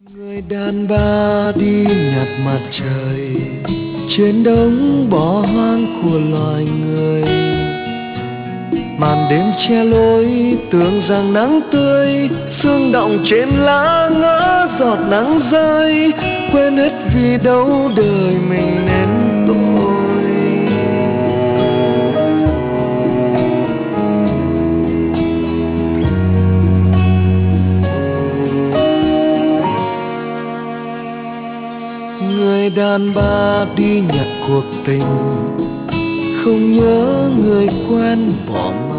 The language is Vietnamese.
Người đàn bà đi nhặt mặt trời trên đống bỏ hoang của loài người. Màn đêm che lối tưởng rằng nắng tươi, sương đọng trên lá ngỡ giọt nắng rơi, quên hết vì đâu đời mình nên tội. Người đàn bà đi nhặt cuộc tình, không nhớ người quen bỏ